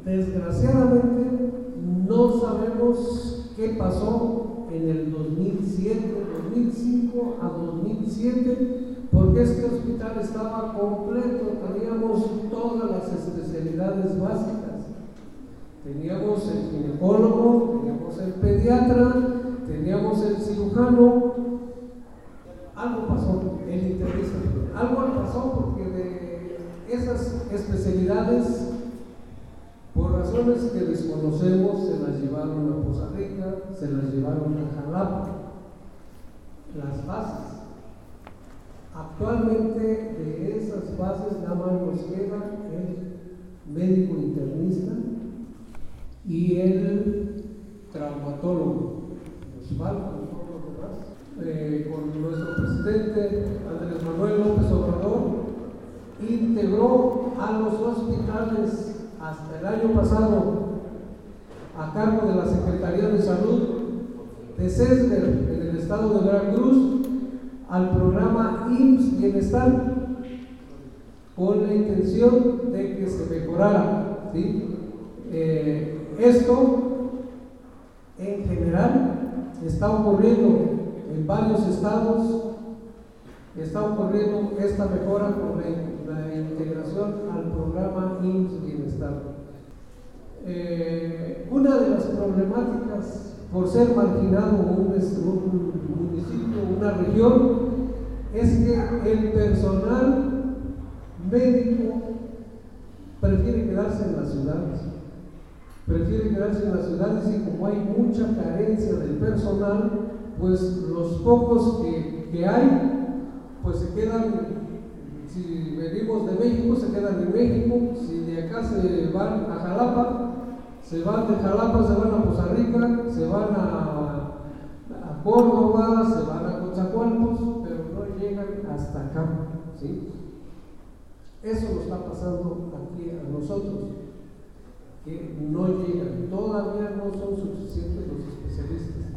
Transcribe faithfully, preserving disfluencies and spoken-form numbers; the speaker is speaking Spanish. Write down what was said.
Desgraciadamente no sabemos qué pasó en el dos mil siete, dos mil cinco a dos mil siete, porque este hospital estaba completo, teníamos todas las especialidades básicas, teníamos el ginecólogo, teníamos el pediatra, teníamos el cirujano. Algo pasó, el internista, algo pasó porque de esas especialidades, por razones que desconocemos, se las llevaron a Poza Rica, se las llevaron a Jalapa, las bases. Actualmente de esas bases nada más nos queda el médico internista y el traumatólogo. Nos faltan todos los demás. Eh, con nuestro presidente Andrés Manuel López Obrador, integró a los hospitales hasta el año pasado a cargo de la Secretaría de Salud de CESBER en el estado de Veracruz al programa I M S S Bienestar, con la intención de que se mejorara, ¿sí? Eh, esto en general está ocurriendo en varios estados, está ocurriendo esta mejora con la, la integración al programa I M S S Bienestar. Eh, una de las problemáticas por ser marginado un, un municipio, una región, es que el personal médico prefiere quedarse en las ciudades, prefiere quedarse en las ciudades y como hay mucha carencia del personal, pues los pocos que, que hay, pues se quedan, si venimos de México, se quedan en México, si de acá se van a Jalapa, se van de Jalapa, se van a Poza Rica, se van a, a Córdoba, se van a Coatzacoalcos, pero no llegan hasta acá, ¿sí? Eso nos está pasando aquí a nosotros, que no llegan, todavía no son suficientes los especialistas.